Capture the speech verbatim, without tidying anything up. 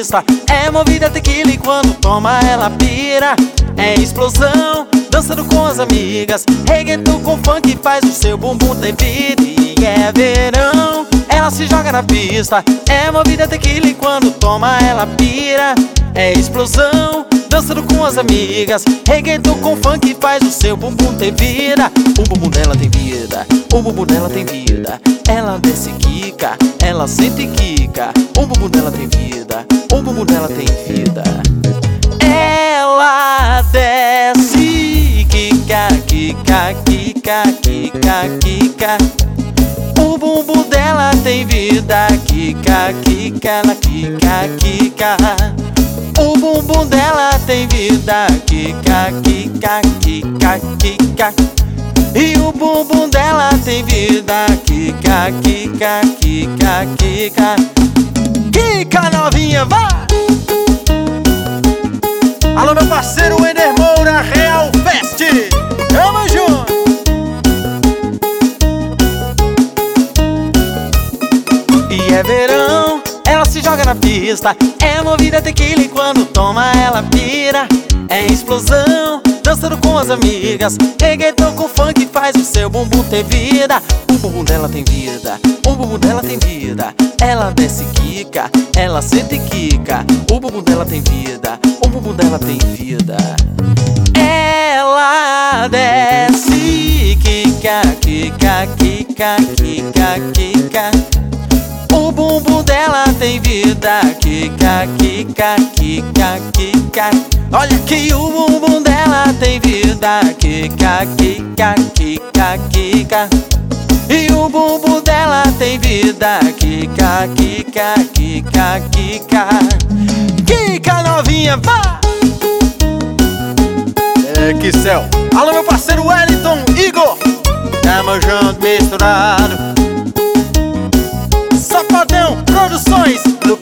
pista. É movida tequila e quando toma ela pira. É explosão, dançando com as amigas. Reggaeton com funk faz o seu bumbum ter vida. E é verão, ela se joga na pista. É movida tequila e quando toma ela pira. É explosão, dançando com as amigas. Reggaeton com funk faz o seu bumbum ter vida. O bumbum dela tem vida, o bumbum dela tem vida. Ela desce quica, ela sente quica. O bumbum dela tem vida, o bumbum dela tem vida. Ela desce quica, quica, quica, quica, quica. O bumbum dela tem vida, quica, quica, ela quica, quica. O bumbum dela tem vida, quica, quica, quica, quica. E o bumbum dela tem vida, quica, quica, quica, quica. Quica novinha, vai! Alô meu parceiro Ender Moura, Real Fest. Tamo junto! E é verão, ela se joga na pista. É movida tequila e quando toma ela pira. É explosão, dançando com as amigas. Reggaeton com funk faz o seu bumbum ter vida. O bumbum dela tem vida, o bumbum dela tem vida. Ela desce quica, ela sente quica. O bumbum dela tem vida, o bumbum dela tem vida. Ela desce quica, quica, quica, quica, quica. O bumbum dela tem vida, quica, quica, quica, quica. Olha que o bumbum dela tem vida, quica, quica, quica, quica. E o bumbum dela tem vida, quica, quica, quica, quica. Quica novinha, vá! É que céu! Alô meu parceiro Wellington, Igor! Tamo junto, misturado. Safadão Produções, do